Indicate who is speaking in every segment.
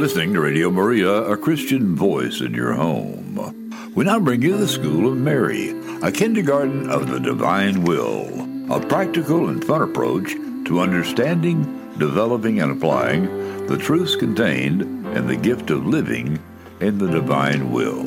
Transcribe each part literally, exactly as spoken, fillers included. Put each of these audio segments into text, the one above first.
Speaker 1: listening to Radio Maria, a Christian voice in your home. We now bring you the School of Mary, a kindergarten of the divine will, a practical and fun approach to understanding, developing, and applying the truths contained in the gift of living in the divine will.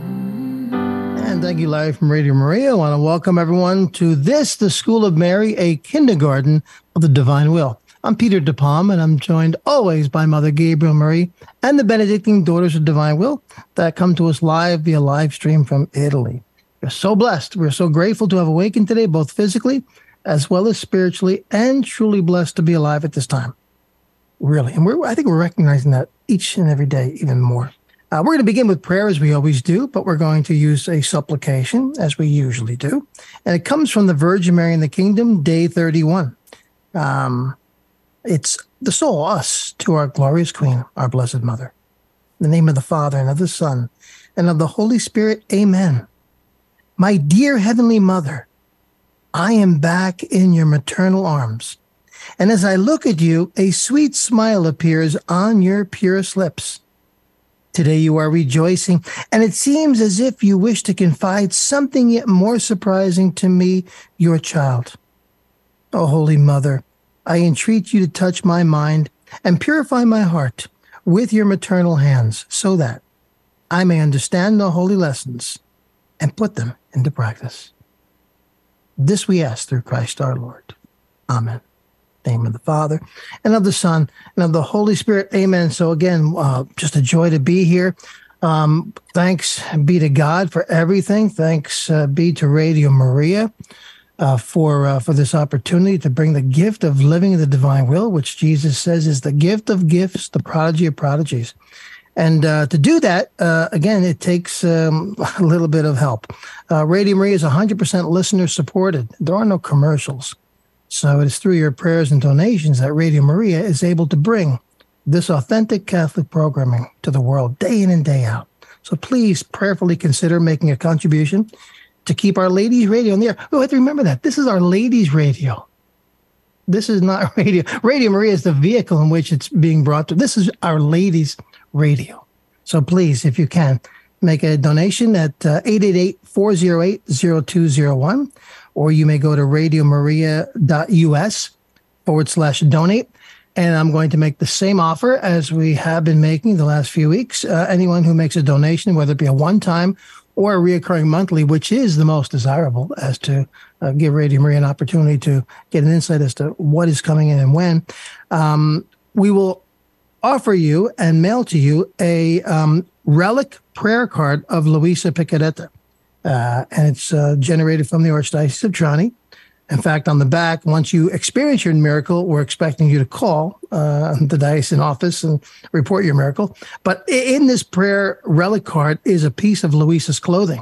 Speaker 2: And thank you, live from Radio Maria. I want to welcome everyone to this, the School of Mary, a kindergarten of the divine will. I'm Peter DePalm, and I'm joined always by Mother Gabriel Marie and the Benedictine Daughters of Divine Will that come to us live via live stream from Italy. We're so blessed. We're so grateful to have awakened today, both physically as well as spiritually, and truly blessed to be alive at this time. Really. And we're, I think we're recognizing that each and every day even more. Uh, we're going to begin with prayer as we always do, but we're going to use a supplication as we usually do. And it comes from the Virgin Mary in the Kingdom, day thirty-one. Um, it's the soul, us, to our glorious Queen, our Blessed Mother. In the name of the Father, and of the Son, and of the Holy Spirit, amen. My dear Heavenly Mother, I am back in your maternal arms. And as I look at you, a sweet smile appears on your purest lips. Today you are rejoicing, and it seems as if you wish to confide something yet more surprising to me, your child. O Holy Mother, I entreat you to touch my mind and purify my heart with your maternal hands, so that I may understand the holy lessons and put them into practice. This we ask through Christ our Lord. Amen. In the name of the Father, and of the Son, and of the Holy Spirit. Amen. So again, uh, just a joy to be here. Um, thanks be to God for everything. Thanks uh, be to Radio Maria uh, for uh, for this opportunity to bring the gift of living in the divine will, which Jesus says is the gift of gifts, the prodigy of prodigies. And uh, to do that, uh, again, it takes um, a little bit of help. Uh, Radio Maria is one hundred percent listener supported. There are no commercials. So it is through your prayers and donations that Radio Maria is able to bring this authentic Catholic programming to the world day in and day out. So please prayerfully consider making a contribution to keep Our Ladies Radio on the air. We have to remember that. This is Our Ladies Radio. This is not radio. Radio Maria is the vehicle in which it's being brought to. This is Our Ladies Radio. So please, if you can, make a donation at uh, eight eight eight, four oh eight, oh two oh one. Or you may go to radiomaria.us forward slash donate. And I'm going to make the same offer as we have been making the last few weeks. Uh, anyone who makes a donation, whether it be a one-time or a reoccurring monthly, which is the most desirable, as to uh, give Radio Maria an opportunity to get an insight as to what is coming in and when, um, we will offer you and mail to you a um, relic prayer card of Luisa Piccarreta. Uh, and it's uh, generated from the Archdiocese of Trani. In fact, on the back, once you experience your miracle, we're expecting you to call uh, the diocesan office and report your miracle. But in this prayer relic card is a piece of Luisa's clothing,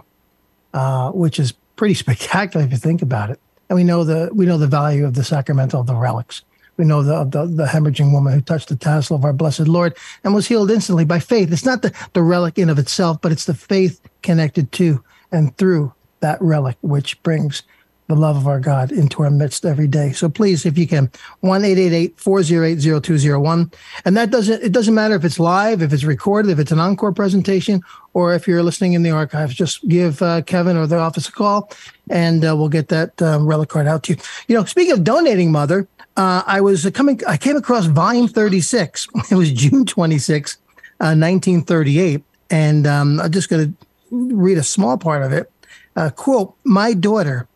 Speaker 2: uh, which is pretty spectacular if you think about it. And we know the we know the value of the sacramental of the relics. We know the, the the hemorrhaging woman who touched the tassel of our blessed Lord and was healed instantly by faith. It's not the, the relic in of itself, but it's the faith connected to and through that relic, which brings the love of our God into our midst every day. So please, if you can, one eight eight eight, four oh eight, oh two oh one. And that doesn't, it doesn't matter if it's live, if it's recorded, if it's an encore presentation, or if you're listening in the archives, just give uh, Kevin or the office a call, and uh, we'll get that um, relic card out to you. You know, speaking of donating, Mother, uh, I was coming, I came across volume thirty-six. It was June twenty-sixth, uh, nineteen thirty-eight. And um, I'm just going to read a small part of it. Uh, quote, my daughter,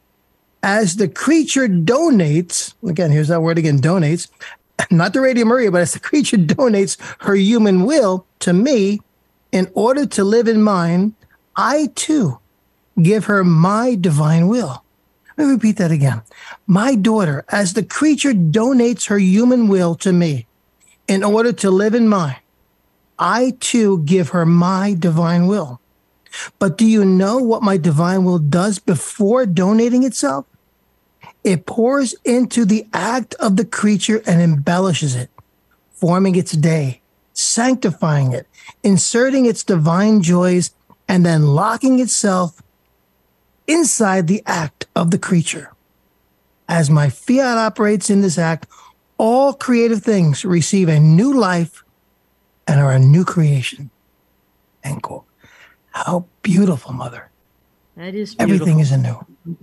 Speaker 2: as the creature donates, again, here's that word again, donates, not to Radio Maria, but as the creature donates her human will to me in order to live in mine, I too give her my divine will. Let me repeat that again. My daughter, as the creature donates her human will to me in order to live in mine, I too give her my divine will. But do you know what my divine will does before donating itself? It pours into the act of the creature and embellishes it, forming its day, sanctifying it, inserting its divine joys, and then locking itself inside the act of the creature. As my fiat operates in this act, all creative things receive a new life and are a new creation. End quote. How beautiful, Mother.
Speaker 3: That is beautiful.
Speaker 2: Everything is anew.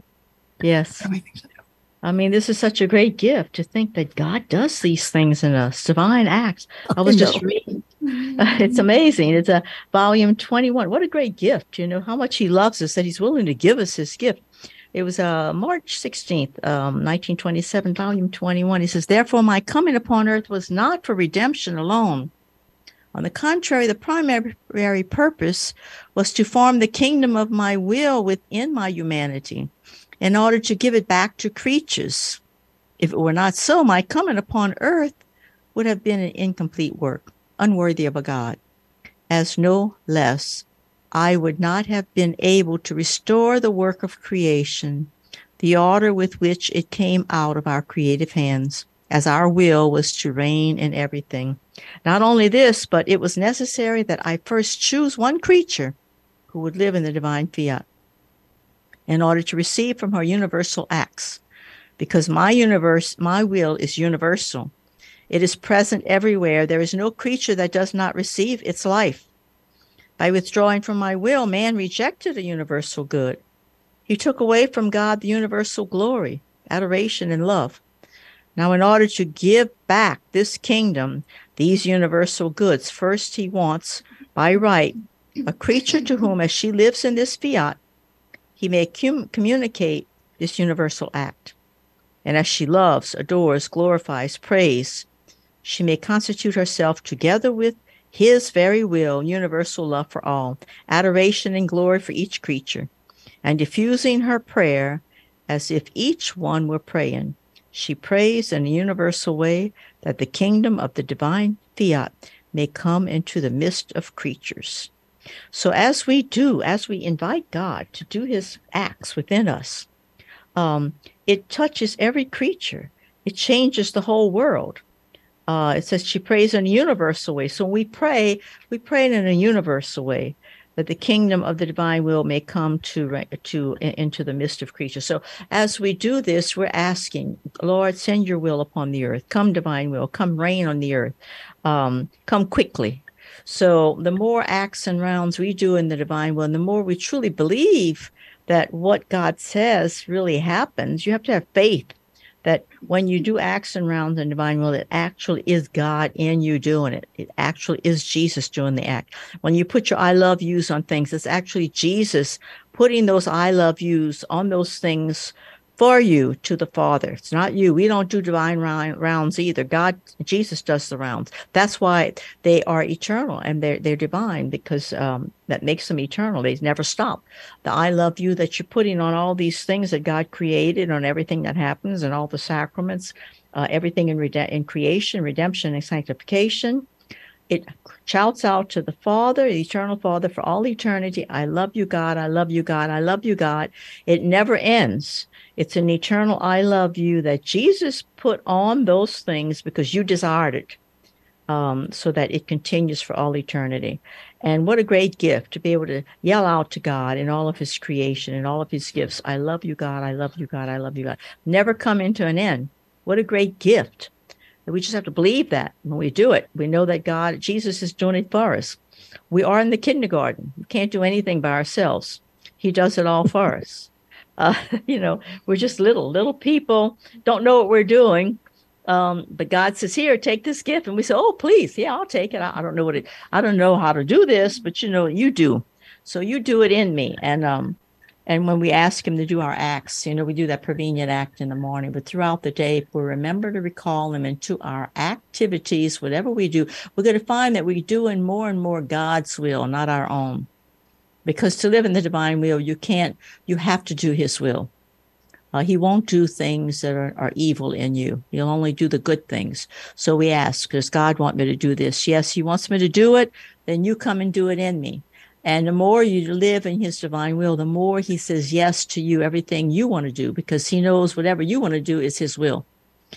Speaker 3: Yes.
Speaker 2: Everything's anew.
Speaker 3: I mean, this is such a great gift to think that God does these things in us, divine acts. I was I just reading. Uh, it's amazing. It's a volume twenty-one. What a great gift. You know, how much he loves us, that he's willing to give us his gift. It was uh, March sixteenth, um, nineteen twenty-seven, volume twenty-one. He says, therefore, my coming upon earth was not for redemption alone. On the contrary, the primary purpose was to form the kingdom of my will within my humanity, in order to give it back to creatures. If it were not so, my coming upon earth would have been an incomplete work, unworthy of a God, as no less I would not have been able to restore the work of creation, the order with which it came out of our creative hands, as our will was to reign in everything. Not only this, but it was necessary that I first choose one creature who would live in the divine fiat, in order to receive from her universal acts, because my universe, my will is universal. It is present everywhere. There is no creature that does not receive its life. By withdrawing from my will, man rejected a universal good. He took away from God the universal glory, adoration, and love. Now, in order to give back this kingdom, these universal goods, first he wants, by right, a creature to whom, as she lives in this fiat, he may cum- communicate this universal act. And as she loves, adores, glorifies, prays, she may constitute herself together with his very will, universal love for all, adoration and glory for each creature, and diffusing her prayer as if each one were praying. She prays in a universal way that the kingdom of the divine fiat may come into the midst of creatures. So as we do, as we invite God to do his acts within us, um, it touches every creature. It changes the whole world. Uh, it says she prays in a universal way. So when we pray, we pray in a universal way, that the kingdom of the divine will may come to to into the midst of creatures. So as we do this, we're asking, Lord, send your will upon the earth. Come, divine will. Come, reign on the earth. Um, come quickly. So the more acts and rounds we do in the divine will, and the more we truly believe that what God says really happens, you have to have faith that when you do acts and rounds in divine will, it actually is God in you doing it. It actually is Jesus doing the act. When you put your I love yous on things, it's actually Jesus putting those I love yous on those things for you to the Father. It's not you. We don't do divine rounds either. God, Jesus does the rounds. That's why they are eternal and they're they're divine, because um, that makes them eternal. They never stop. The I love you that you're putting on all these things that God created, on everything that happens and all the sacraments, uh, everything in, rede- in creation, redemption, and sanctification. It shouts out to the Father, the eternal Father, for all eternity. I love you, God. I love you, God. I love you, God. It never ends. It's an eternal I love you that Jesus put on those things because you desired it, um, so that it continues for all eternity. And what a great gift to be able to yell out to God in all of his creation and all of his gifts. I love you, God. I love you, God. I love you, God. Never come into an end. What a great gift. We just have to believe that when we do it. We know that God, Jesus is doing it for us. We are in the kindergarten. We can't do anything by ourselves. He does it all for us. Uh, you know, we're just little, little people, don't know what we're doing. Um, but God says, here, take this gift. And we say, oh, please. Yeah, I'll take it. I, I don't know what it, I don't know how to do this, but you know, you do. So you do it in me. And, um, And when we ask him to do our acts, you know, we do that prevenient act in the morning, but throughout the day, if we remember to recall him into our activities, whatever we do, we're going to find that we're doing more and more God's will, not our own. Because to live in the divine will, you can't, you have to do his will. Uh, he won't do things that are, are evil in you. He'll only do the good things. So we ask, does God want me to do this? Yes, he wants me to do it. Then you come and do it in me. And the more you live in his divine will, the more he says yes to you, everything you want to do, because he knows whatever you want to do is his will.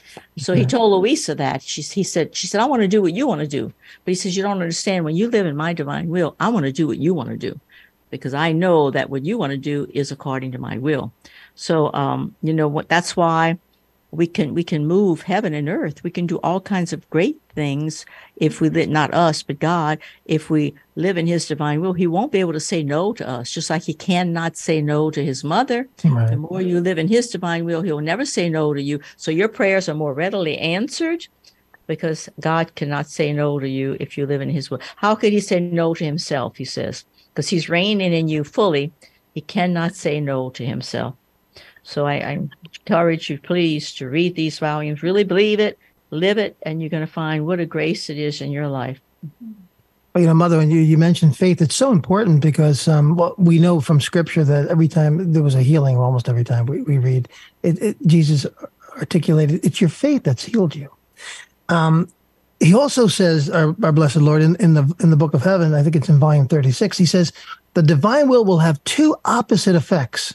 Speaker 3: So he told Louisa that. She, he said, she said, I want to do what you want to do. But he says, you don't understand. When you live in my divine will, I want to do what you want to do, because I know that what you want to do is according to my will. So, um, you know what, that's why we can we can move heaven and earth. We can do all kinds of great things if we live, not us, but God, if we live in his divine will. He won't be able to say no to us, just like he cannot say no to his mother. Right. The more you live in his divine will, he'll never say no to you. So your prayers are more readily answered because God cannot say no to you if you live in his will. How could he say no to himself, he says? Because he's reigning in you fully. He cannot say no to himself. So I, I encourage you, please, to read these volumes, really believe it, live it, and you're going to find what a grace it is in your life.
Speaker 2: Well, you know, Mother, when you, you mentioned faith, it's so important because um, well, we know from Scripture that every time there was a healing, almost every time we, we read, it, it, Jesus articulated, it's your faith that's healed you. Um, he also says, our, our blessed Lord, in, in the in the book of heaven, I think it's in volume thirty-six, he says, the divine will will have two opposite effects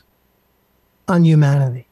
Speaker 2: on humanity.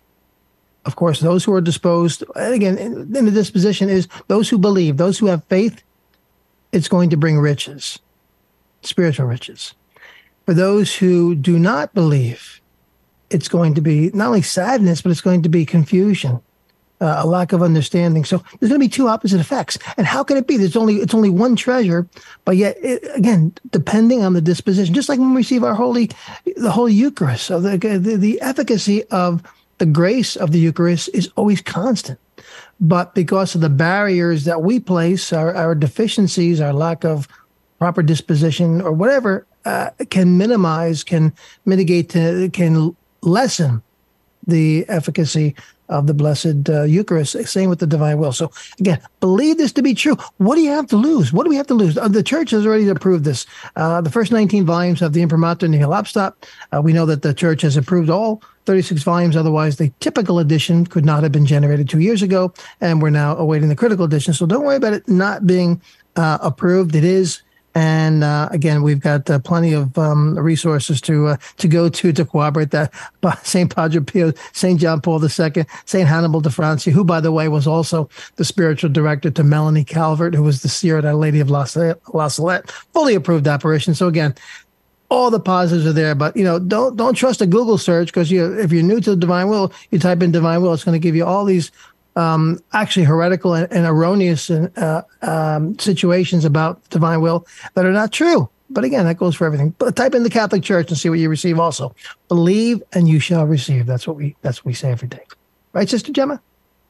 Speaker 2: Of course, those who are disposed, and again, in, in the disposition is those who believe, those who have faith, it's going to bring riches, spiritual riches. For those who do not believe, it's going to be not only sadness, but it's going to be confusion, uh, a lack of understanding. So there's going to be two opposite effects. And how can it be? There's only it's only one treasure, but yet, it, again, depending on the disposition, just like when we receive our holy, the Holy Eucharist, so the, the, the efficacy of the grace of the Eucharist is always constant. But because of the barriers that we place, our, our deficiencies, our lack of proper disposition or whatever, uh, can minimize, can mitigate, to, can lessen the efficacy of the blessed uh, Eucharist. Same with the divine will. So again, believe this to be true. What do you have to lose? What do we have to lose? Uh, the church has already approved this. Uh, the first nineteen volumes of the Imprimatur Nihil Obstat. Uh, we know that the church has approved all thirty-six volumes. Otherwise, the typical edition could not have been generated two years ago, and we're now awaiting the critical edition. So don't worry about it not being uh, approved. It is. And uh, again, we've got uh, plenty of um, resources to uh, to go to to corroborate that. Saint Padre Pio, Saint John Paul the Second, Saint Hannibal de Francia, who, by the way, was also the spiritual director to Melanie Calvert, who was the seer at Our Lady of La Salette, fully approved apparition. So again, all the positives are there, but you know, don't don't trust a Google search because you if you're new to the divine will, you type in divine will, it's going to give you all these um, actually heretical and, and erroneous uh, um, situations about divine will that are not true. But again, that goes for everything. But type in the Catholic Church and see what you receive. Also, believe and you shall receive. That's what we that's what we say every day, right, Sister Gemma?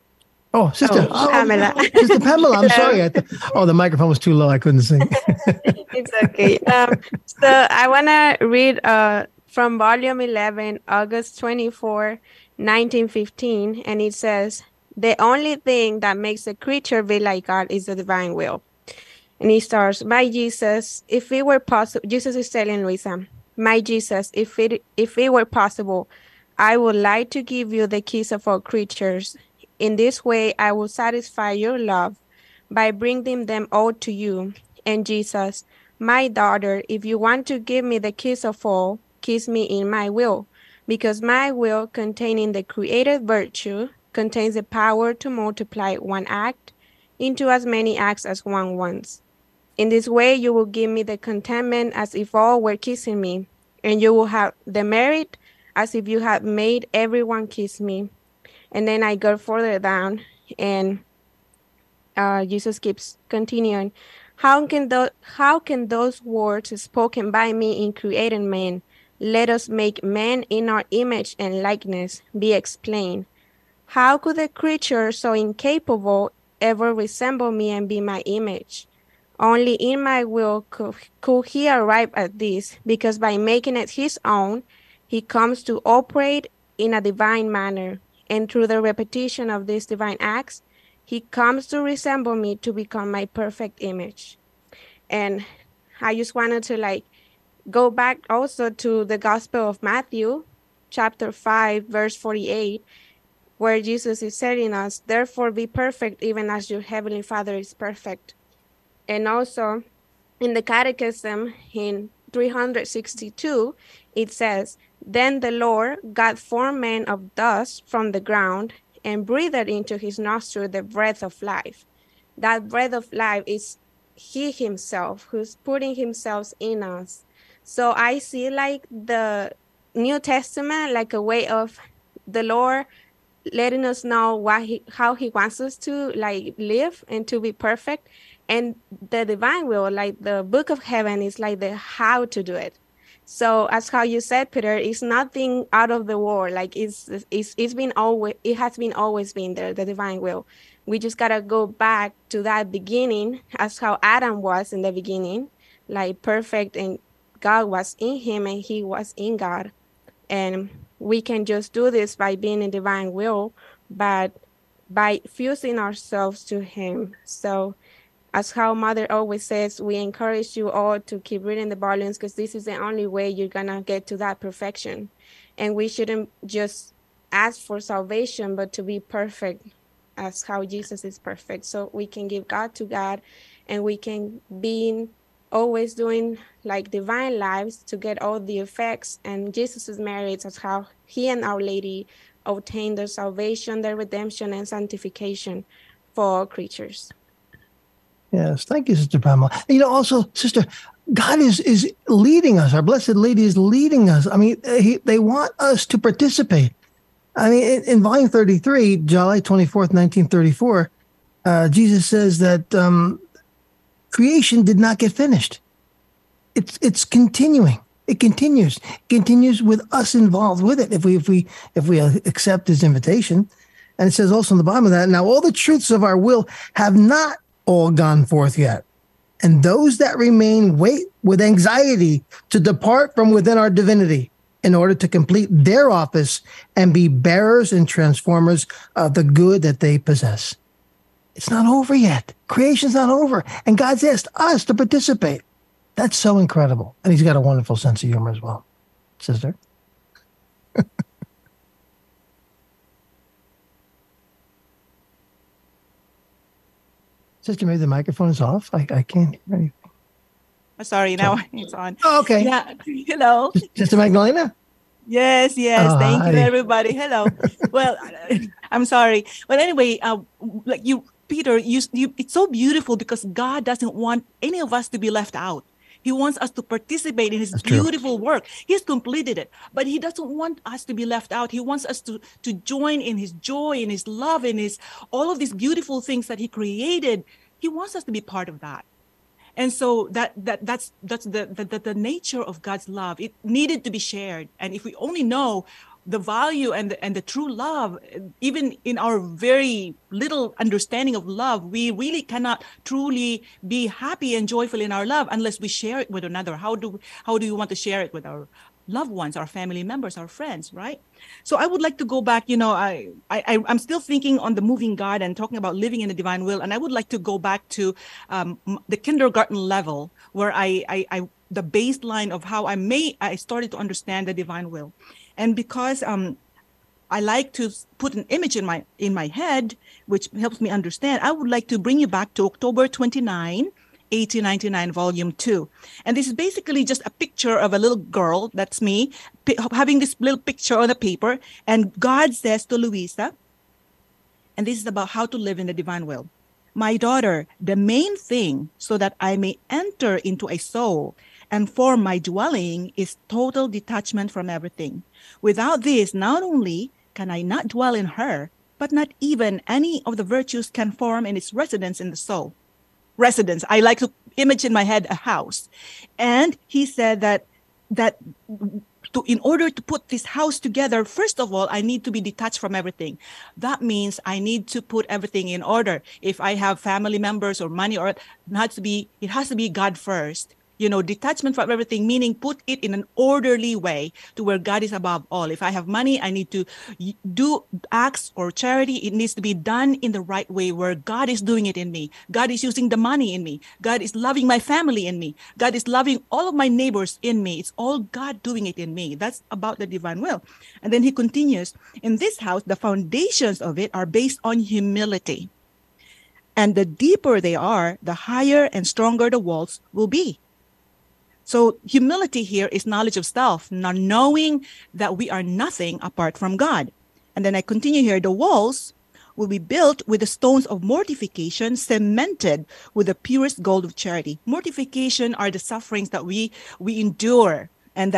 Speaker 2: Oh, Sister
Speaker 4: oh, Pamela.
Speaker 2: Oh, Sister Pamela. I'm sorry. I th- oh, the microphone was too low. I couldn't sing.
Speaker 4: It's okay. Um, so I want to read uh, from volume eleven, August twenty-fourth, nineteen fifteen, and it says, "The only thing that makes a creature be like God is the divine will." And he starts, "My Jesus, if it were possible," Jesus is telling Luisa, "My Jesus, if it if it were possible, I would like to give you the keys of all creatures. In this way, I will satisfy your love by bringing them all to you. And Jesus, my daughter, if you want to give me the kiss of all, kiss me in my will, because my will, containing the created virtue, contains the power to multiply one act into as many acts as one wants. In this way, you will give me the contentment as if all were kissing me, and you will have the merit as if you had made everyone kiss me." And then I go further down, and uh, Jesus keeps continuing. How can, th- how can those words spoken by me in creating man, "Let us make man in our image and likeness," be explained? How could a creature so incapable ever resemble me and be my image? Only in my will could, could he arrive at this, because by making it his own, he comes to operate in a divine manner. And through the repetition of these divine acts, he comes to resemble me to become my perfect image. And I just wanted to like go back also to the Gospel of Matthew, chapter five, verse forty-eight, where Jesus is telling us, "Therefore be perfect, even as your heavenly Father is perfect." And also in the Catechism in three hundred sixty-two, it says, "Then the Lord God formed man of dust from the ground and breathed into his nostril the breath of life." That breath of life is he himself, who's putting himself in us. So I see like the New Testament like a way of the Lord letting us know what he, how he wants us to like live and to be perfect. And the divine will, like the book of heaven, is like the how to do it. So as how you said, Peter, it's nothing out of the world. Like it's it's it's been always it has been always been there, the divine will. We just gotta go back to that beginning, as how Adam was in the beginning, like perfect, and God was in him and he was in God. And we can just do this by being in divine will, but by fusing ourselves to him. So as how Mother always says, we encourage you all to keep reading the volumes, because this is the only way you're gonna get to that perfection. And we shouldn't just ask for salvation, but to be perfect as how Jesus is perfect. So we can give God to God, and we can be always doing like divine lives to get all the effects and Jesus's merits, as how he and Our Lady obtained their salvation, their redemption, and sanctification for all creatures.
Speaker 2: Yes, thank you, Sister Pamela. You know, also, Sister, God is is leading us. Our Blessed Lady is leading us. I mean, he, they want us to participate. I mean, in, in volume thirty-three, July twenty-fourth, nineteen thirty-four, uh, Jesus says that um, creation did not get finished. It's it's continuing. It continues. It continues with us involved with it if we if we if we accept his invitation. And it says also in the bottom of that, now all the truths of our will have not all gone forth yet. And those that remain wait with anxiety to depart from within our divinity in order to complete their office and be bearers and transformers of the good that they possess. It's not over yet. Creation's not over. And God's asked us to participate. That's so incredible. And he's got a wonderful sense of humor as well. Sister? Sister, maybe the microphone is off. I, I can't hear anything.
Speaker 5: Sorry, now it's on.
Speaker 2: Oh, okay.
Speaker 5: Yeah. Hello.
Speaker 2: Sister Magdalena?
Speaker 5: Yes, yes.
Speaker 2: Oh,
Speaker 5: Thank
Speaker 2: hi.
Speaker 5: you, everybody. Hello. Well, I'm sorry. But anyway, uh, like you, Peter, you, you, it's so beautiful because God doesn't want any of us to be left out. He wants us to participate in his
Speaker 2: That's true.
Speaker 5: beautiful work. He's completed it, but he doesn't want us to be left out. He wants us to, to join in his joy, in his love, in his all of these beautiful things that he created. He wants us to be part of that. And so that that that's that's the, the the nature of God's love. It needed to be shared. And if we only know the value and the, and the true love, even in our very little understanding of love, we really cannot truly be happy and joyful in our love unless we share it with another. How do how do you want to share it with our loved ones, our family members, our friends, right? So I would like to go back, you know, I, I, I'm still thinking on the moving God and talking about living in the divine will. And I would like to go back to um, the kindergarten level where I, I, I, the baseline of how I may, I started to understand the divine will. And because um, I like to put an image in my, in my head, which helps me understand, I would like to bring you back to October twenty-ninth, eighteen ninety-nine, volume two. And this is basically just a picture of a little girl, that's me, p- having this little picture on the paper. And God says to Luisa, and this is about how to live in the divine will. My daughter, the main thing so that I may enter into a soul and form my dwelling is total detachment from everything. Without this, not only can I not dwell in her, but not even any of the virtues can form in its residence in the soul. Residence. I like to image in my head a house. And he said that that to, in order to put this house together, first of all, I need to be detached from everything. That means I need to put everything in order. If I have family members or money, or it has to be, it has to be God first. You know, detachment from everything, meaning put it in an orderly way to where God is above all. If I have money, I need to do acts or charity. It needs to be done in the right way where God is doing it in me. God is using the money in me. God is loving my family in me. God is loving all of my neighbors in me. It's all God doing it in me. That's about the divine will. And then he continues, in this house, the foundations of it are based on humility. And the deeper they are, the higher and stronger the walls will be. So humility here is knowledge of self, not knowing that we are nothing apart from God. And then I continue here. The walls will be built with the stones of mortification, cemented with the purest gold of charity. Mortification are the sufferings that we, we endure and that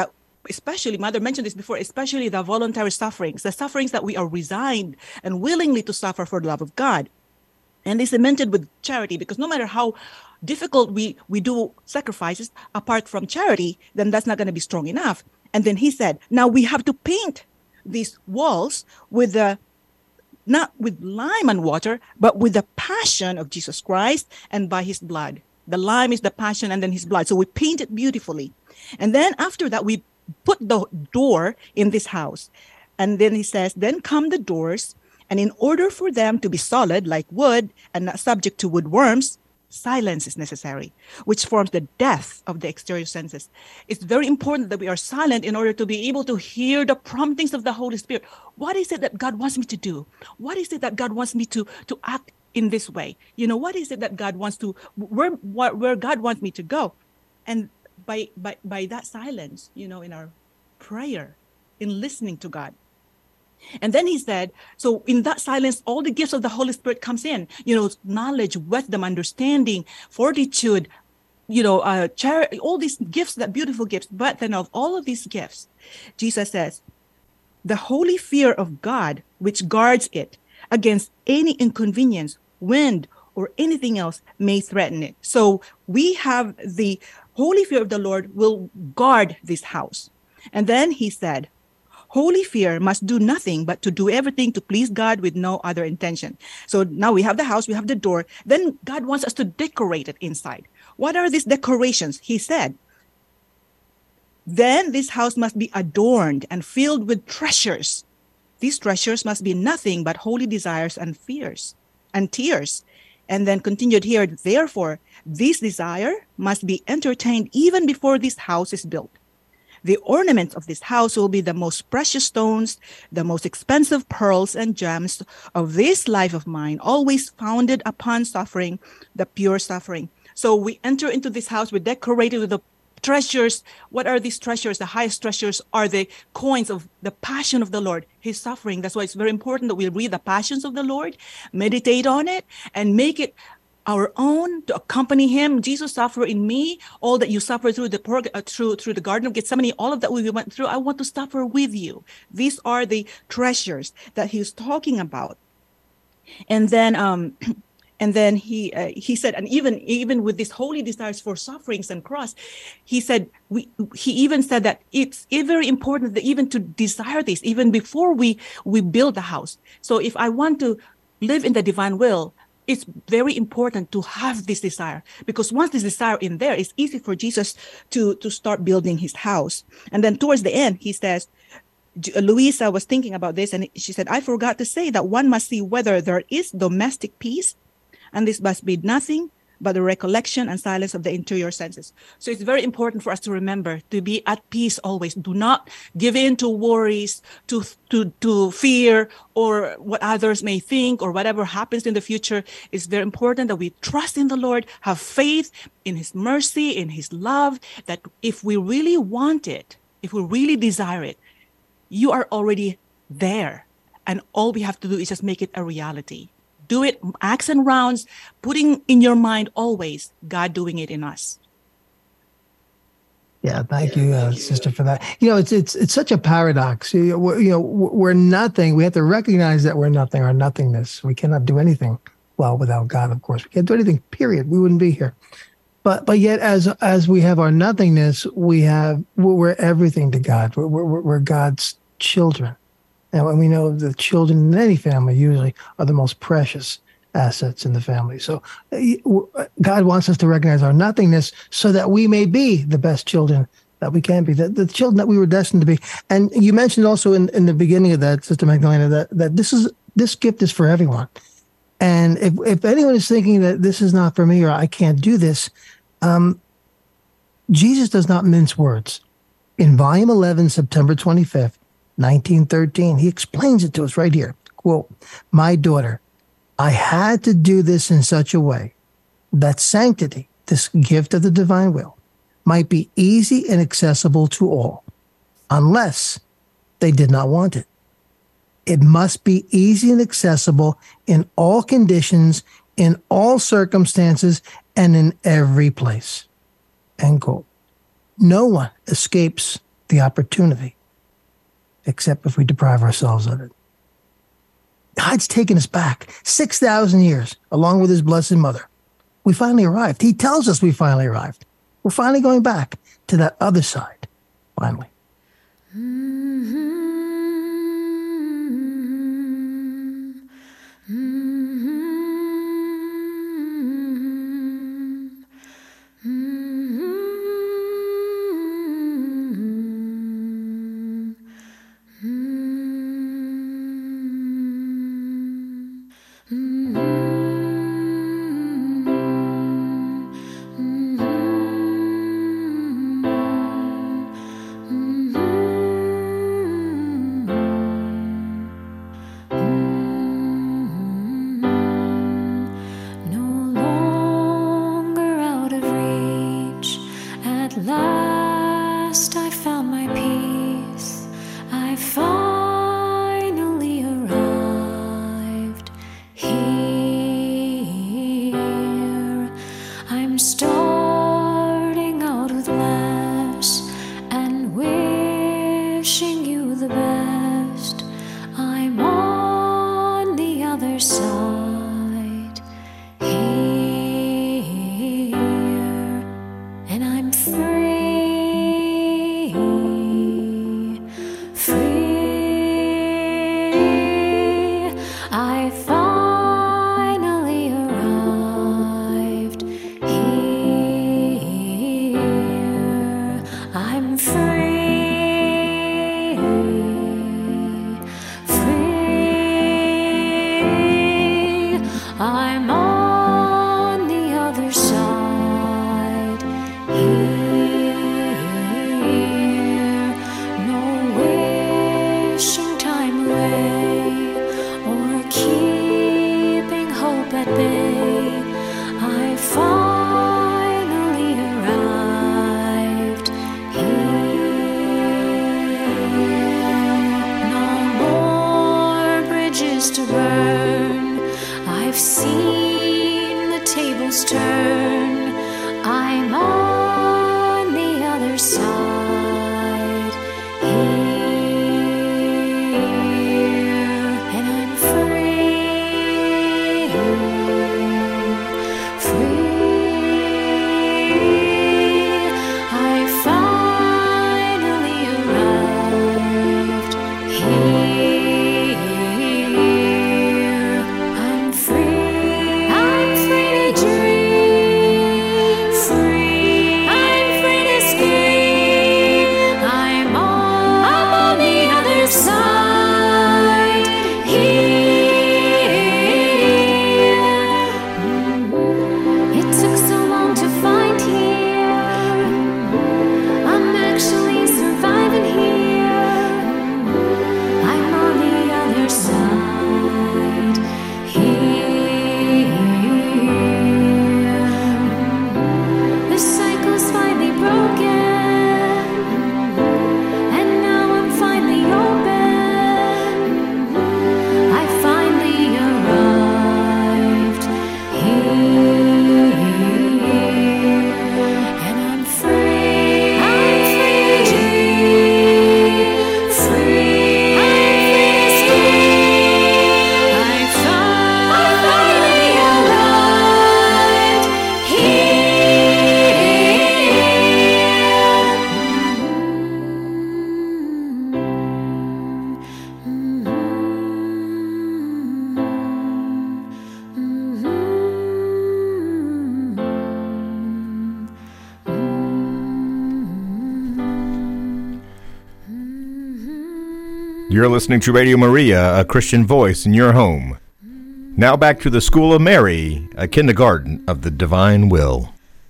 Speaker 5: especially, Mother mentioned this before, especially the voluntary sufferings, the sufferings that we are resigned and willingly to suffer for the love of God. And they cemented with charity, because no matter how difficult we, we do sacrifices apart from charity, then that's not going to be strong enough. And then he said, now we have to paint these walls with the, not with lime and water, but with the passion of Jesus Christ and by his blood. The lime is the passion and then his blood. So we paint it beautifully. And then after that, we put the door in this house. And then he says, then come the doors. And in order for them to be solid like wood and not subject to woodworms, silence is necessary, which forms the death of the exterior senses. It's very important that we are silent in order to be able to hear the promptings of the Holy Spirit. What is it that God wants me to do? What is it that God wants me to, to act in this way? You know, what is it that God wants to, where, where, where God wants me to go? And by, by, by that silence, you know, in our prayer, in listening to God. And then he said, so in that silence, all the gifts of the Holy Spirit comes in, you know, knowledge, wisdom, understanding, fortitude, you know, uh, charity, all these gifts, that beautiful gifts. But then of all of these gifts, Jesus says, the holy fear of God, which guards it against any inconvenience, wind, or anything else may threaten it. So we have the holy fear of the Lord will guard this house. And then he said, holy fear must do nothing but to do everything to please God with no other intention. So now we have the house, we have the door. Then God wants us to decorate it inside. What are these decorations? He said, then this house must be adorned and filled with treasures. These treasures must be nothing but holy desires and fears and tears. And then continued here, therefore, this desire must be entertained even before this house is built. The ornaments of this house will be the most precious stones, the most expensive pearls and gems of this life of mine, always founded upon suffering, the pure suffering. So we enter into this house, we decorate it with the treasures. What are these treasures? The highest treasures are the coins of the passion of the Lord, his suffering. That's why it's very important that we read the passions of the Lord, meditate on it, and make it our own to accompany him. Jesus suffered in me, all that you suffered through the purg- uh, through through the Garden of Gethsemane, all of that we went through, I want to suffer with you. These are the treasures that he's talking about. And then um and then he uh, he said, and even even with these holy desires for sufferings and cross, he said we he even said that it's very important that even to desire this even before we we build the house. So if I want to live in the divine will, it's very important to have this desire, because once this desire in there, it's easy for Jesus to, to start building his house. And then towards the end, he says, Louisa was thinking about this, and she said, I forgot to say that one must see whether there is domestic peace, and this must be nothing but the recollection and silence of the interior senses. So it's very important for us to remember to be at peace always. Do not give in to worries, to, to, to fear, or what others may think, or whatever happens in the future. It's very important that we trust in the Lord, have faith in his mercy, in his love, that if we really want it, if we really desire it, you are already there. And all we have to do is just make it a reality. Do it, acts and rounds, putting in your mind always God doing it in us.
Speaker 2: Yeah, thank you, uh, sister, for that. You know, it's it's it's such a paradox. You know, we're, you know, we're nothing. We have to recognize that we're nothing, our nothingness. We cannot do anything. Well, without God, of course, we can't do anything. Period. We wouldn't be here. But but yet, as as we have our nothingness, we have we're everything to God. We're we're, we're God's children. And we know the children in any family usually are the most precious assets in the family. So God wants us to recognize our nothingness so that we may be the best children that we can be, the, the children that we were destined to be. And you mentioned also in, in the beginning of that, Sister Magdalena, that, that this is this gift is for everyone. And if, if anyone is thinking that this is not for me or I can't do this, um, Jesus does not mince words. In volume eleven, September twenty-fifth, nineteen thirteen, he explains it to us right here. Quote, my daughter, I had to do this in such a way that sanctity, this gift of the divine will, might be easy and accessible to all, unless they did not want it. It must be easy and accessible in all conditions, in all circumstances, and in every place. End quote. No one escapes the opportunity, except if we deprive ourselves of it. God's taken us back six thousand years, along with his Blessed Mother. We finally arrived. He tells us we finally arrived. We're finally going back to that other side, finally. Mm-hmm.
Speaker 6: You're listening to Radio Maria, a Christian voice in your home. Now back to the School of Mary, a kindergarten of the divine will.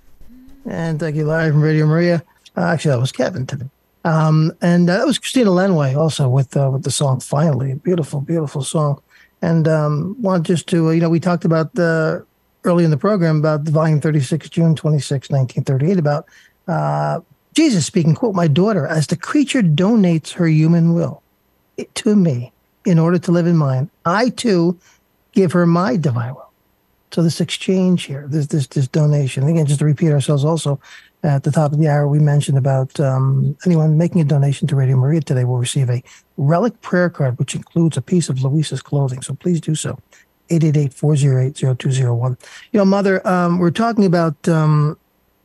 Speaker 2: And thank you, live from Radio Maria. Uh, actually, that was Kevin today. Um, and uh, that was Christina Lenway also with uh, with the song Finally. Beautiful, beautiful song. And um, want just to, uh, you know, we talked about uh, early in the program about the volume thirty-six, June twenty-sixth, nineteen thirty-eight, about uh, Jesus speaking, quote, "My daughter, as the creature donates her human will to me in order to live in mine, I too give her my divine will." So this exchange here, this this this donation. Again, just to repeat ourselves also, At the top of the hour, we mentioned about um, anyone making a donation to Radio Maria today will receive a relic prayer card, which includes a piece of Luisa's clothing. So please do so. eight eight eight, four oh eight, oh two oh one. You know, Mother, um, we're talking about um,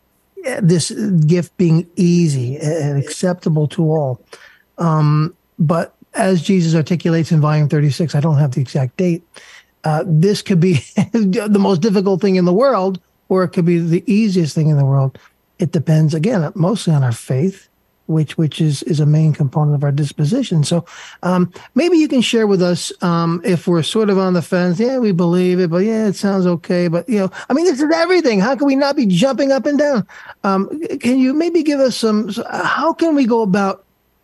Speaker 2: this gift being easy and acceptable to all. Um, but as Jesus articulates in volume thirty-six, I don't have the exact date, uh, this could be the most difficult thing in the world, or it could be the easiest thing in the world. It depends, again, mostly on our faith, which which is, is a main component of our disposition. So um, maybe you can share with us um, if we're sort of on the fence. Yeah, we believe it, but yeah, it sounds okay. But, you know, I mean, this is everything. How can we not be jumping up and down? Um, can you maybe give us some, how can we go about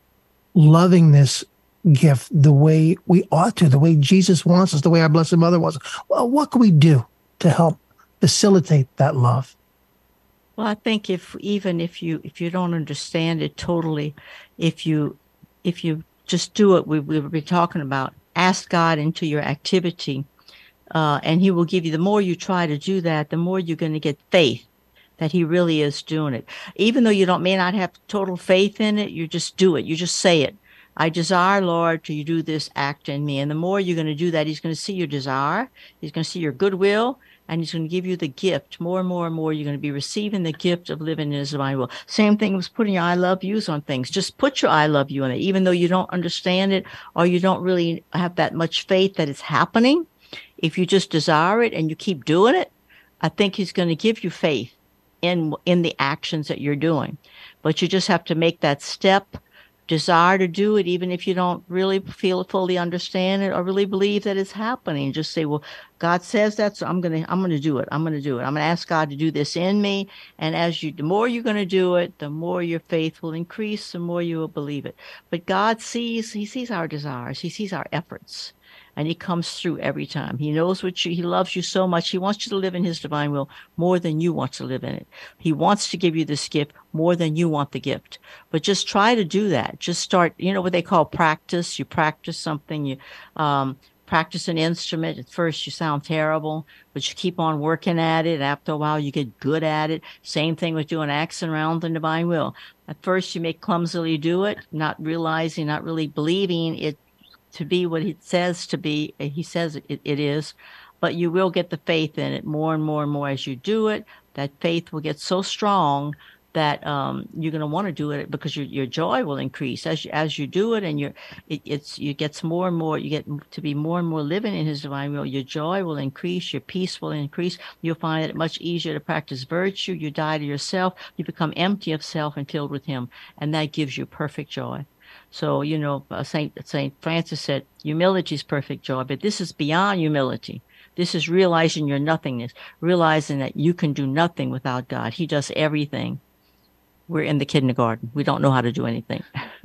Speaker 2: loving this gift the way we ought to, the way Jesus wants us, the way our Blessed Mother wants us? Well, what can we do to help facilitate that love?
Speaker 3: Well, I think if even if you if you don't understand it totally, if you if you just do it, we we were talking about, ask God into your activity, uh, and He will give you. The more you try to do that, the more you're going to get faith that He really is doing it. Even though you don't may not have total faith in it, you just do it. You just say it. I desire, Lord, to do this act in me. And the more you're going to do that, He's going to see your desire. He's going to see your goodwill. And He's going to give you the gift. More and more and more, you're going to be receiving the gift of living in His divine will. Same thing with putting your I love yous on things. Just put your I love you on it, even though you don't understand it or you don't really have that much faith that it's happening. If you just desire it and you keep doing it, I think He's going to give you faith in in the actions that you're doing. But you just have to make that step, desire to do it, even if you don't really feel fully understand it or really believe that it's happening. Just say, well, God says that, so I'm going to, I'm going to do it. I'm going to do it. I'm going to ask God to do this in me. And as you, the more you're going to do it, the more your faith will increase, the more you will believe it. But God sees, He sees our desires. He sees our efforts. And He comes through every time. He knows what you, He loves you so much. He wants you to live in His divine will more than you want to live in it. He wants to give you this gift more than you want the gift. But just try to do that. Just start, you know what they call practice. You practice something, you um, practice an instrument. At first you sound terrible, but you keep on working at it. After a while you get good at it. Same thing with doing accent around the divine will. At first you may clumsily do it, not realizing, not really believing it to be what it says to be. He says it, it is, but you will get the faith in it more and more and more as you do it. That faith will get so strong that um, you're going to want to do it because your your joy will increase as you, as you do it, and you're it, it's you gets more and more. You get to be more and more living in His divine will. Your joy will increase. Your peace will increase. You'll find it much easier to practice virtue. You die to yourself. You become empty of self and filled with Him, and that gives you perfect joy. So, you know, uh, Saint Saint Francis said, humility is perfect joy, but this is beyond humility. This is realizing your nothingness, realizing that you can do nothing without God. He does everything. We're in the kindergarten. We don't know how to do anything.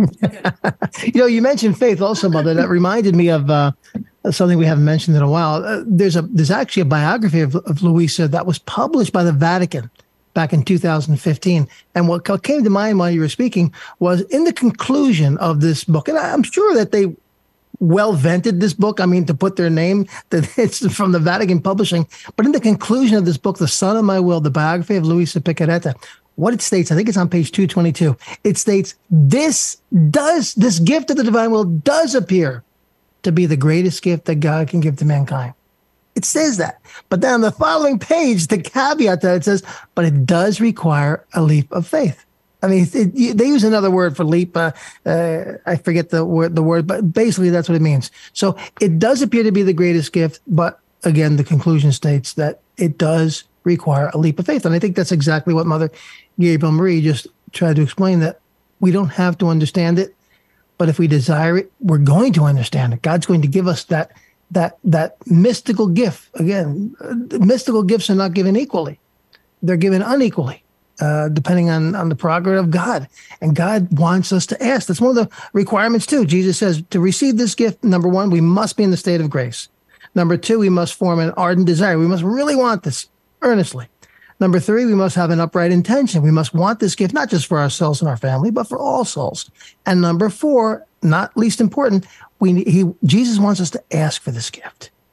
Speaker 2: You know, you mentioned faith also, Mother. That reminded me of uh, something we haven't mentioned in a while. Uh, there's a there's actually a biography of, of Luisa that was published by the Vatican back in two thousand fifteen. And what came to mind while you were speaking was in the conclusion of this book, and I'm sure that they well vented this book. I mean, to put their name, that it's from the Vatican Publishing. But in the conclusion of this book, The Son of My Will, the biography of Luisa Piccarreta, what it states, I think it's on page two twenty-two, it states, this does, this gift of the divine will does appear to be the greatest gift that God can give to mankind. It says that. But then on the following page, the caveat that it says, but it does require a leap of faith. I mean, it, it, they use another word for leap. Uh, uh, I forget the word, the word, but basically that's what it means. So it does appear to be the greatest gift. But again, the conclusion states that it does require a leap of faith. And I think that's exactly what Mother Gabriel Marie just tried to explain, that we don't have to understand it. But if we desire it, we're going to understand it. God's going to give us that that that mystical gift. Again, uh, mystical gifts are not given equally. They're given unequally, uh, depending on, on the prerogative of God. And God wants us to ask. That's one of the requirements, too. Jesus says to receive this gift, number one, we must be in the state of grace. Number two, we must form an ardent desire. We must really want this earnestly. Number three, we must have an upright intention. We must want this gift, not just for ourselves and our family, but for all souls. And number four, not least important, we he Jesus wants us to ask for this gift.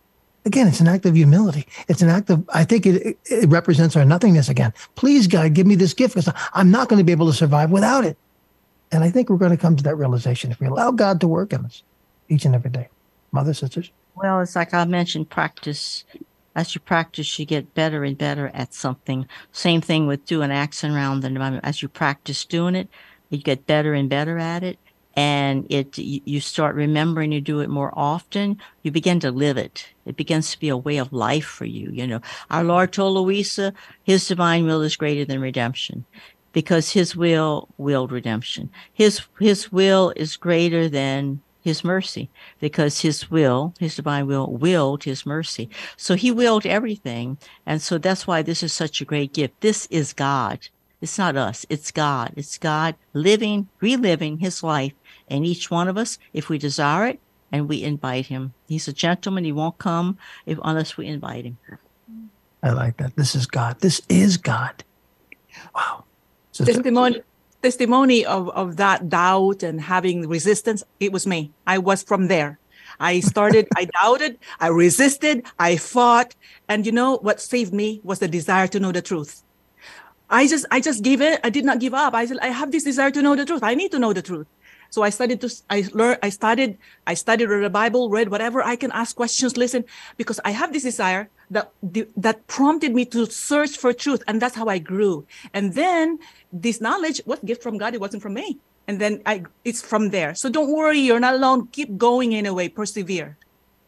Speaker 2: Again, it's an act of humility. It's an act of, I think it, it represents our nothingness again. Please, God, give me this gift because I'm not going to be able to survive without it. And I think we're going to come to that realization if we allow God to work in us each and every day. Mother, sisters?
Speaker 3: Well, it's like I mentioned, practice. As you practice, you get better and better at something. Same thing with doing accent around the environment. As you practice doing it, you get better and better at it. And it, you start remembering to do it more often. You begin to live it. It begins to be a way of life for you. You know, our Lord told Louisa, his divine will is greater than redemption, because his will willed redemption. His, his will is greater than his mercy, because his will, his divine will, willed his mercy. So he willed everything. And so that's why this is such a great gift. This is God. It's not us. It's God. It's God living, reliving his life in each one of us if we desire it and we invite him. He's a gentleman. He won't come if unless we invite him.
Speaker 2: I like that. This is God. This is God. Wow. Sister?
Speaker 5: Testimony, testimony of, of that doubt and having resistance, it was me. I was from there. I started, I doubted, I resisted, I fought. And you know what saved me was the desire to know the truth. I just, I just gave it. I did not give up. I said, I have this desire to know the truth. I need to know the truth. So I started to, I learned, I studied, I studied read the Bible, read whatever I can, ask questions, listen, because I have this desire that, that prompted me to search for truth. And that's how I grew. And then this knowledge was gift from God. It wasn't from me. And then I, it's from there. So don't worry. You're not alone. Keep going anyway. Persevere.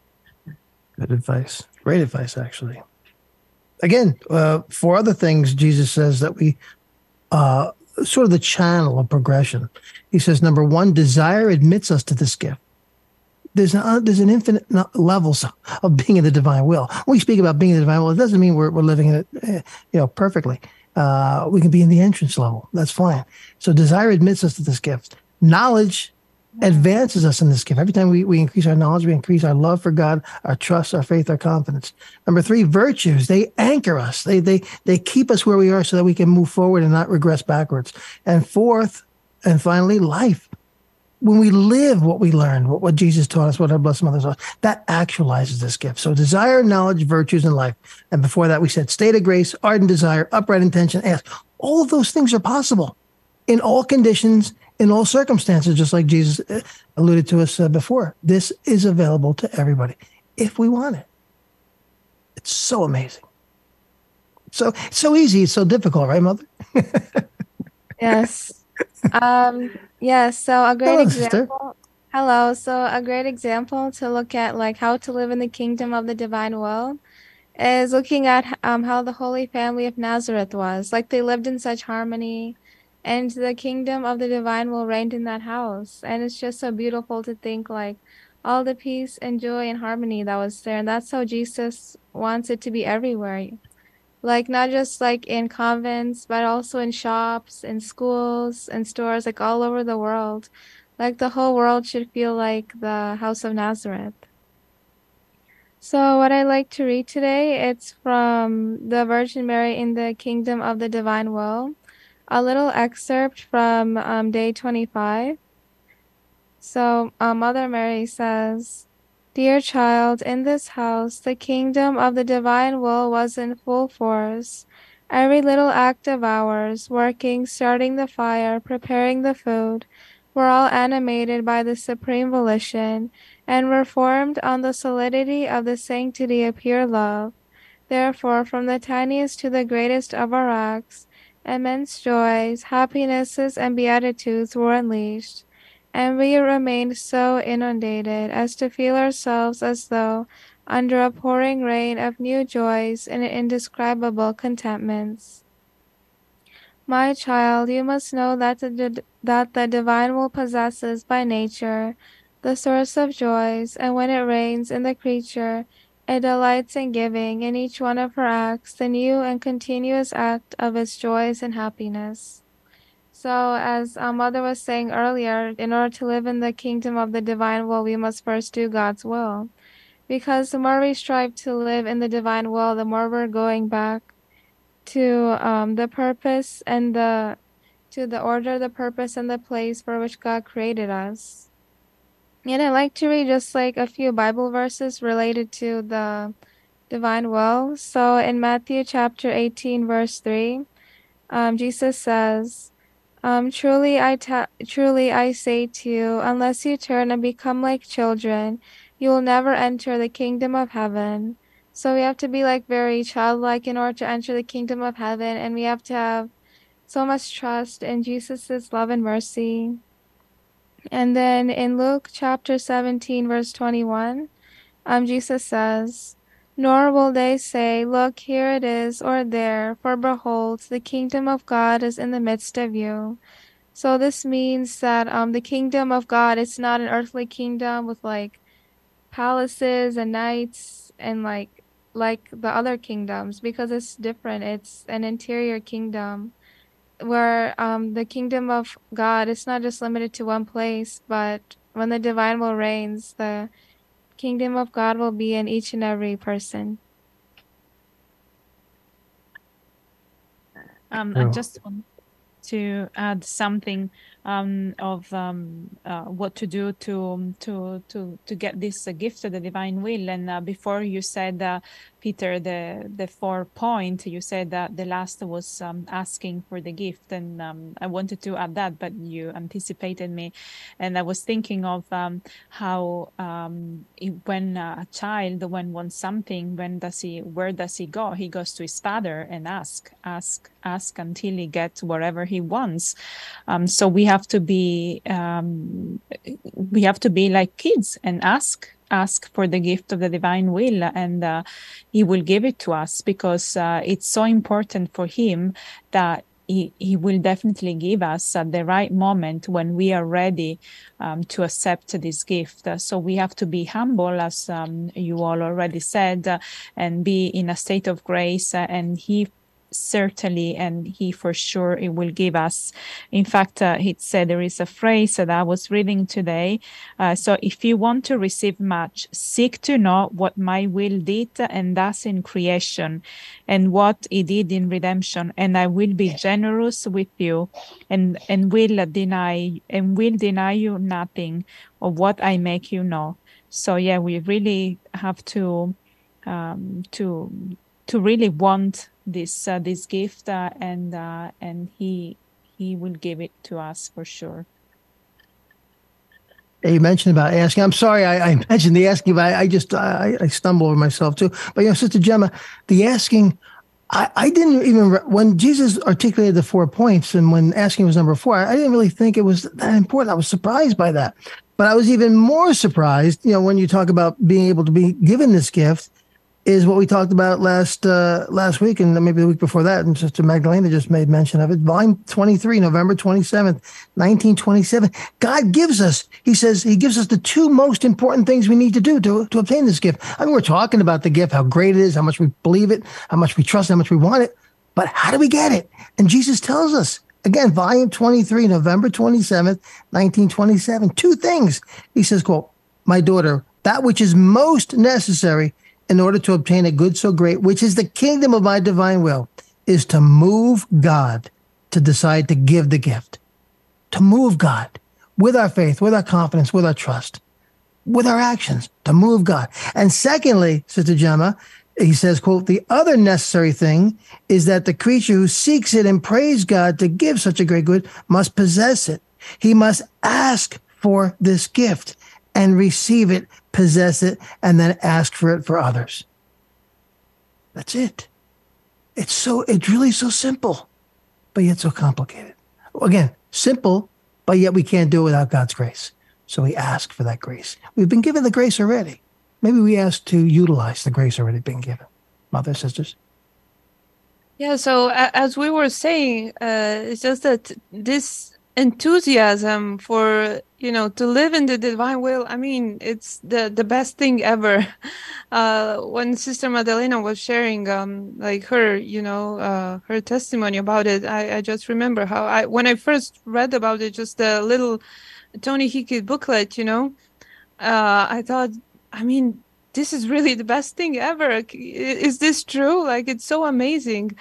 Speaker 2: Good advice. Great advice, actually. Again, uh, for other things, Jesus says that we, uh, sort of the channel of progression. He says, number one, desire admits us to this gift. There's an, uh, there's an infinite levels of being in the divine will. When we speak about being in the divine will, it doesn't mean we're, we're living in it, uh, you know, perfectly. Uh, we can be in the entrance level. That's fine. So desire admits us to this gift. Knowledge advances us in this gift. Every time we, we increase our knowledge, we increase our love for God, our trust, our faith, our confidence. Number three, virtues. They anchor us. They they they keep us where we are so that we can move forward and not regress backwards. And fourth, and finally, life. When we live what we learn, what, what Jesus taught us, what our Blessed Mother taught, that actualizes this gift. So desire, knowledge, virtues, and life. And before that, we said state of grace, ardent desire, upright intention, ask. All of those things are possible in all conditions, in all circumstances, just like Jesus alluded to us uh, before. This is available to everybody if we want it. It's so amazing. So it's so easy. It's so difficult, right, Mother?
Speaker 4: Yes. Um, yes. So a great
Speaker 2: Hello,
Speaker 4: example.
Speaker 2: sister.
Speaker 4: Hello. So a great example to look at, like how to live in the kingdom of the divine will, is looking at um how the Holy Family of Nazareth was. Like they lived in such harmony, and the kingdom of the divine will reigned in that house. And it's just so beautiful to think like all the peace and joy and harmony that was there. And that's how Jesus wants it to be everywhere. Like not just like in convents, but also in shops, in schools, and stores, like all over the world. Like the whole world should feel like the house of Nazareth. So what I like to read today, it's from the Virgin Mary in the Kingdom of the Divine Will. A little excerpt from um, day twenty-five. So uh, Mother Mary says, "Dear child, in this house the kingdom of the divine will was in full force. Every little act of ours, working, starting the fire, preparing the food, were all animated by the supreme volition, and were formed on the solidity of the sanctity of pure love. Therefore, from the tiniest to the greatest of our acts, immense joys, happinesses, and beatitudes were unleashed, and we remained so inundated as to feel ourselves as though under a pouring rain of new joys and indescribable contentments. My child, you must know that the, that the divine will possesses by nature the source of joys, and when it reigns in the creature, it delights in giving in each one of her acts the new and continuous act of its joys and happiness." So as our mother was saying earlier, in order to live in the kingdom of the divine will, we must first do God's will. Because the more we strive to live in the divine will, the more we're going back to um, the purpose and the to the order, the purpose, and the place for which God created us. And I like to read just like a few Bible verses related to the
Speaker 7: divine will. So in Matthew chapter eighteen, verse three, um, Jesus says, um, truly I ta- truly I say to you, unless you turn and become like children, you will never enter the kingdom of heaven. So we have to be like very childlike in order to enter the kingdom of heaven, and we have to have so much trust in Jesus's love and mercy. And then in Luke chapter seventeen, verse twenty-one, um, Jesus says, nor will they say, look, here it is, or there, for behold, the kingdom of God is in the midst of you. So this means that um, the kingdom of God is not an earthly kingdom with like palaces and knights and like like the other kingdoms, because it's different. It's an interior kingdom where um, the kingdom of God is not just limited to one place, but when the divine will reigns, the kingdom of God will be in each and every person.
Speaker 8: Um, I just want to add something um, of um, uh, what to do to to to to get this uh, gift of the divine will. And uh, before you said, uh, Peter, the the four point, you said that the last was um, asking for the gift, and um, I wanted to add that, but you anticipated me, and I was thinking of um, how um, when a child when wants something, when does he where does he go? He goes to his father and ask, ask, ask until he gets whatever he wants. Um, so we have to be um, we have to be like kids and ask ask for the gift of the divine will, and uh, he will give it to us, because uh, it's so important for him that he, he will definitely give us at the right moment when we are ready um, to accept this gift. Uh, so we have to be humble, as um, you all already said, uh, and be in a state of grace, uh, and he certainly and he for sure it will give us. In fact, uh, he said there is a phrase that I was reading today. Uh, so if you want to receive much, seek to know what my will did and does in creation, and what he did in redemption, and I will be generous with you, and and will deny and will deny you nothing of what I make you know. So yeah, we really have to um, to to really want this uh, this gift, uh, and uh, and he he will give it to us for sure.
Speaker 2: You mentioned about asking. I'm sorry, I, I mentioned the asking, but I, I just I, I stumble over myself too. But you know, Sister Gemma, the asking, I, I didn't even when Jesus articulated the four points, and when asking was number four, I didn't really think it was that important. I was surprised by that, but I was even more surprised, you know, when you talk about being able to be given this gift, is what we talked about last uh, last week, and maybe the week before that, and Sister Magdalena just made mention of it. Volume twenty-three, November twenty-seventh, nineteen twenty-seven. God gives us, he says, he gives us the two most important things we need to do to, to obtain this gift. I mean, we're talking about the gift, how great it is, how much we believe it, how much we trust, how much we want it, but how do we get it? And Jesus tells us, again, volume twenty-three, November twenty-seventh, nineteen twenty-seven, two things. He says, quote, my daughter, that which is most necessary in order to obtain a good so great, which is the kingdom of my divine will, is to move God to decide to give the gift. To move God with our faith, with our confidence, with our trust, with our actions, to move God. And secondly, Sister Gemma, he says, quote, the other necessary thing is that the creature who seeks it and prays God to give such a great good must possess it. He must ask for this gift and receive it, possess it, and then ask for it for others. That's it. It's so, it's really so simple, but yet so complicated. Again, simple, but yet we can't do it without God's grace. So we ask for that grace. We've been given the grace already. Maybe we ask to utilize the grace already being given. Mothers, sisters?
Speaker 7: Yeah, so uh, as we were saying, uh, it's just that this enthusiasm for, you know, to live in the divine will, I mean, it's the the best thing ever. Uh when Sister Madalena was sharing um like her, you know, uh her testimony about it, I, I just remember how I when I first read about it, just a little Tony Hickey booklet, you know, uh I thought, I mean, this is really the best thing ever. Is this true? Like, it's so amazing.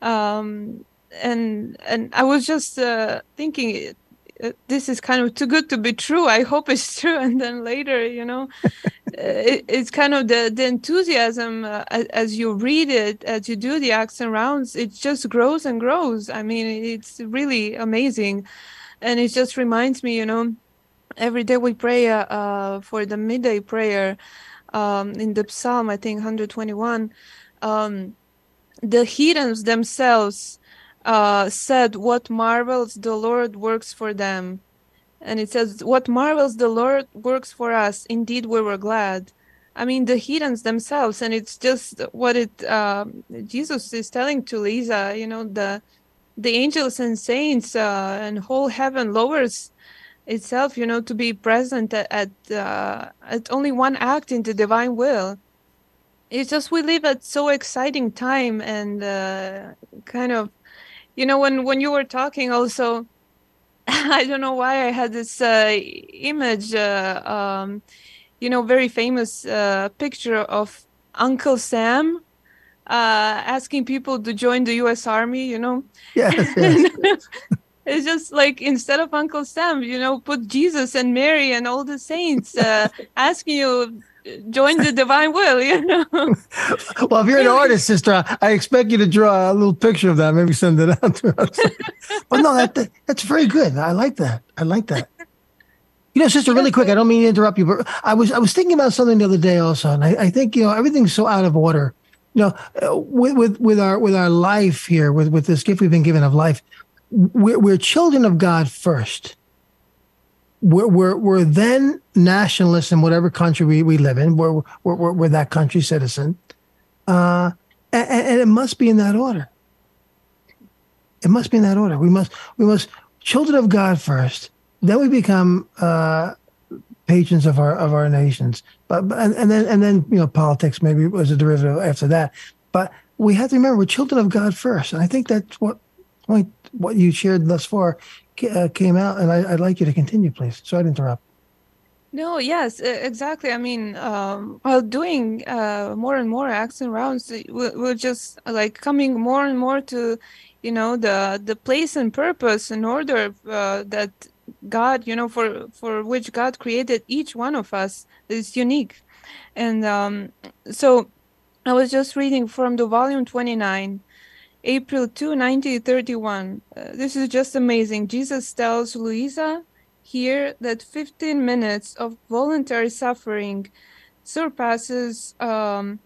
Speaker 7: um And and I was just uh, thinking, uh, this is kind of too good to be true. I hope it's true. And then later, you know, it, it's kind of the, the enthusiasm uh, as, as you read it, as you do the acts and rounds, it just grows and grows. I mean, it's really amazing. And it just reminds me, you know, every day we pray uh, uh, for the midday prayer um, in the Psalm, I think one twenty-one. Um, the heathens themselves uh, said, "What marvels the Lord works for them." And it says, "What marvels the Lord works for us. Indeed, we were glad." I mean, the heathens themselves, and it's just what it uh, Jesus is telling to Lisa. You know, the the angels and saints uh, and whole heaven lowers itself, you know, to be present at at, uh, at only one act in the divine will. It's just we live at so exciting time, and uh, kind of, you know, when when you were talking also. I don't know why I had this uh, image, uh, um, you know, very famous uh, picture of Uncle Sam uh, asking people to join the U S Army, you know.
Speaker 2: Yes, yes.
Speaker 7: It's just like, instead of Uncle Sam, you know, put Jesus and Mary and all the saints uh, asking you, join the divine will, you know.
Speaker 2: Well, if you're an artist, sister, I expect you to draw a little picture of that. Maybe send it out to us. But no, that, that that's very good. I like that. I like that. You know, sister, really quick, I don't mean to interrupt you, but I was I was thinking about something the other day also, and I, I think, you know, everything's so out of order. You know, uh, with with with our with our life here, with with this gift we've been given of life, we're, we're children of God first. We're, we're, we're then nationalists in whatever country we, we live in. We're, we're, we're, we're that country citizen. Uh, and, and it must be in that order. It must be in that order. We must, we must, children of God first. Then we become uh, patrons of our of our nations. But, but and, and then and then you know, politics maybe was a derivative after that. But we have to remember we're children of God first. And I think that's what point what you shared thus far Uh, came out, and I, I'd like you to continue, please. Sorry to interrupt.
Speaker 7: No, yes, e- exactly. I mean, um, while doing uh, more and more acts and rounds, we're, we're just like coming more and more to, you know, the the place and purpose and order uh, that God, you know, for for which God created each one of us is unique. And um, so I was just reading from the volume twenty-nine. April second, nineteen thirty-one. Uh, this is just amazing. Jesus tells Luisa here that fifteen minutes of voluntary suffering surpasses um,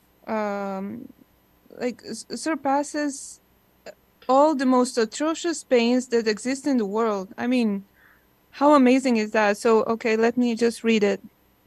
Speaker 7: um, like surpasses all the most atrocious pains that exist in the world. I mean, how amazing is that? So, okay, let me just read it.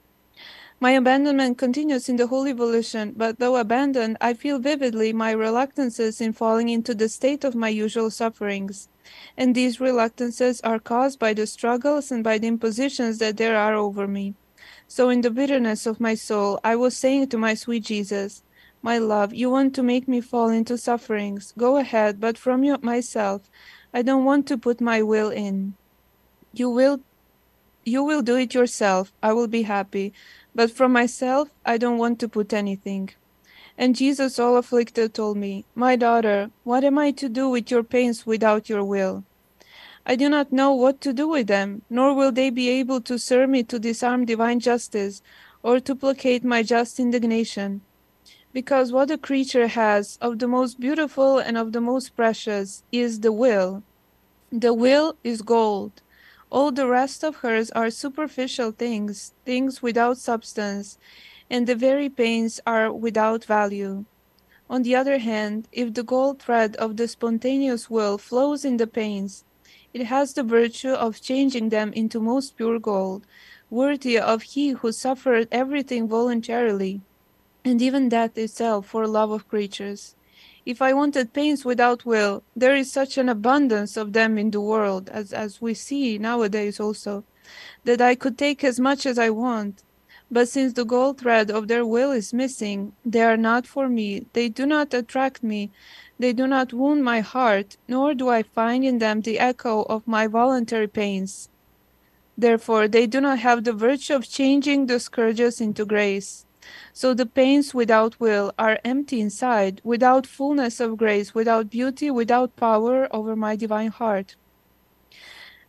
Speaker 7: My abandonment continues in the holy volition, but though abandoned, I feel vividly my reluctances in falling into the state of my usual sufferings. And these reluctances are caused by the struggles and by the impositions that there are over me. So in the bitterness of my soul, I was saying to my sweet Jesus, "My love, you want to make me fall into sufferings. Go ahead, but from you, myself, I don't want to put my will in. You will, you will do it yourself. I will be happy. But from myself, I don't want to put anything." And Jesus, all afflicted, told me, "My daughter, what am I to do with your pains without your will? I do not know what to do with them, nor will they be able to serve me to disarm divine justice or to placate my just indignation. Because what a creature has of the most beautiful and of the most precious is the will. The will is gold. All the rest of hers are superficial things, things without substance, and the very pains are without value. On the other hand, if the gold thread of the spontaneous will flows in the pains, it has the virtue of changing them into most pure gold, worthy of he who suffered everything voluntarily, and even death itself for love of creatures. If I wanted pains without will, there is such an abundance of them in the world, as, as we see nowadays also, that I could take as much as I want. But since the gold thread of their will is missing, they are not for me, they do not attract me, they do not wound my heart, nor do I find in them the echo of my voluntary pains. Therefore, they do not have the virtue of changing the scourges into grace. So the pains without will are empty inside, without fullness of grace, without beauty, without power over my divine heart.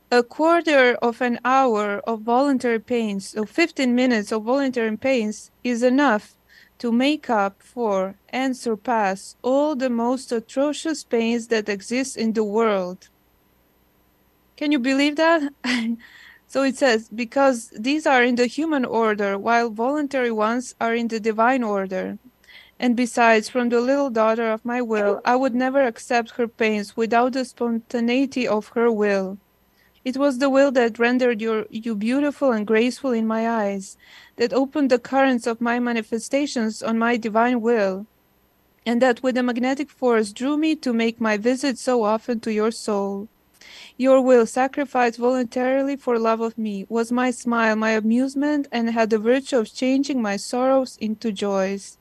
Speaker 7: A quarter of an hour of voluntary pains, so fifteen minutes of voluntary pains, is enough to make up for and surpass all the most atrocious pains that exist in the world. Can you believe that? So it says, because these are in the human order, while voluntary ones are in the divine order. And besides, from the little daughter of my will, I would never accept her pains without the spontaneity of her will. It was the will that rendered your, you beautiful and graceful in my eyes, that opened the currents of my manifestations on my divine will, and that with a magnetic force drew me to make my visit so often to your soul. Your will, sacrificed voluntarily for love of me, was my smile, my amusement, and had the virtue of changing my sorrows into joys.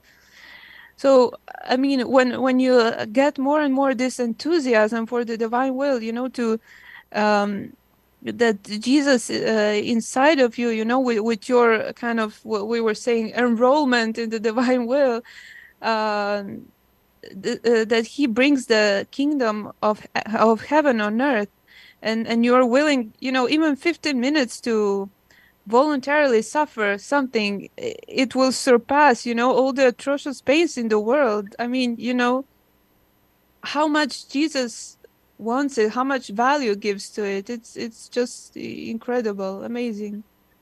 Speaker 7: So, I mean, when when you get more and more this enthusiasm for the divine will, you know, to um, that Jesus uh, inside of you, you know, with, with your kind of what we were saying, enrollment in the divine will, uh, th- uh, that He brings the kingdom of of heaven on earth, and and you're willing, you know, even fifteen minutes to voluntarily suffer something, it will surpass, you know, all the atrocious pains in the world. I mean, you know, how much Jesus wants it, how much value gives to it. It's it's just incredible, amazing.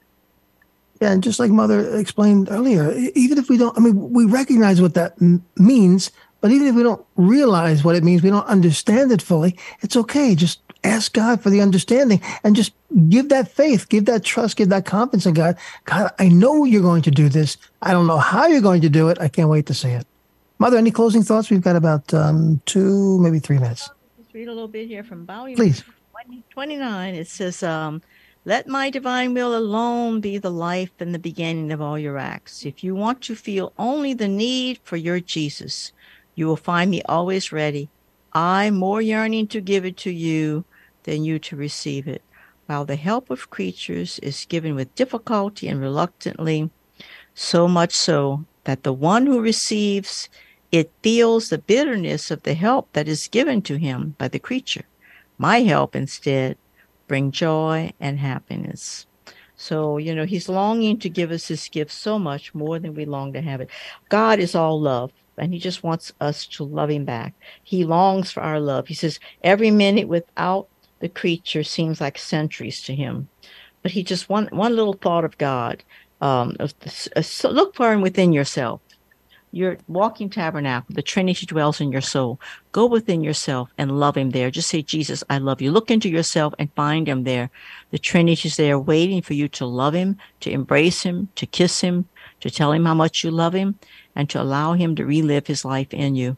Speaker 2: Yeah, and just like Mother explained earlier, even if we don't, I mean, we recognize what that m- means, but even if we don't realize what it means, we don't understand it fully, it's okay. Just ask God for the understanding and just give that faith, give that trust, give that confidence in God. God, I know you're going to do this. I don't know how you're going to do it. I can't wait to see it. Mother, any closing thoughts? We've got about um, two, maybe three minutes.
Speaker 3: Just read a little bit here from volume
Speaker 2: Please.
Speaker 3: twenty-nine. It says, um, let my divine will alone be the life and the beginning of all your acts. If you want to feel only the need for your Jesus, you will find me always ready. I more yearning to give it to you than you to receive it, while the help of creatures is given with difficulty and reluctantly, so much so that the one who receives it feels the bitterness of the help that is given to him by the creature. My help instead bring joy and happiness. So, you know, he's longing to give us his gift so much more than we long to have it. God is all love, and he just wants us to love him back. He longs for our love. He says every minute without the creature seems like centuries to him. But he just, one, one little thought of God, um, so look for him within yourself. Your walking tabernacle, the Trinity dwells in your soul. Go within yourself and love him there. Just say, Jesus, I love you. Look into yourself and find him there. The Trinity is there waiting for you to love him, to embrace him, to kiss him, to tell him how much you love him, and to allow him to relive his life in you.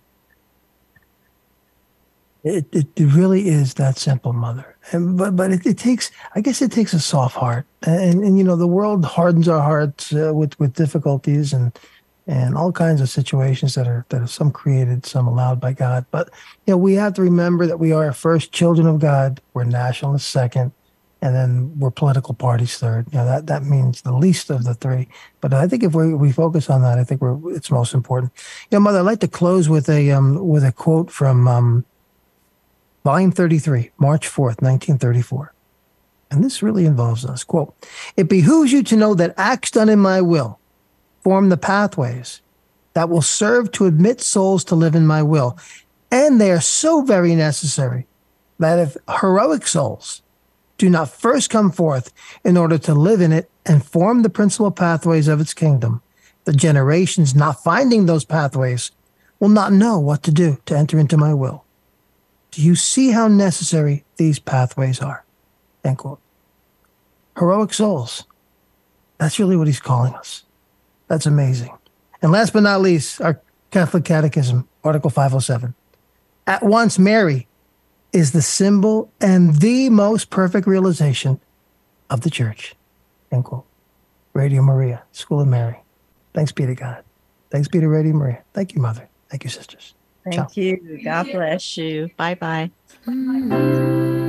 Speaker 2: It, it really is that simple, Mother. And, but but it, it takes, I guess it takes a soft heart. And, and you know, the world hardens our hearts uh, with, with difficulties and and all kinds of situations that are that are some created, some allowed by God. But you know, we have to remember that we are first children of God. We're nationalists second, and then we're political parties third. You know, that that means the least of the three. But I think if we we focus on that, I think we're it's most important. You know, Mother, I'd like to close with a um with a quote from um, volume thirty-three, March fourth, nineteen thirty-four. And this really involves us. Quote, "It behooves you to know that acts done in my will form the pathways that will serve to admit souls to live in my will. And they are so very necessary that if heroic souls do not first come forth in order to live in it and form the principal pathways of its kingdom, the generations not finding those pathways will not know what to do to enter into my will. Do you see how necessary these pathways are?" End quote. Heroic souls. That's really what he's calling us. That's amazing. And last but not least, our Catholic Catechism, Article five oh seven. At once, Mary is the symbol and the most perfect realization of the Church. End quote. Radio Maria, School of Mary. Thanks be to God. Thanks be to Radio Maria. Thank you, Mother. Thank you, sisters.
Speaker 3: Thank
Speaker 2: Ciao.
Speaker 3: you. God bless you. Bye-bye.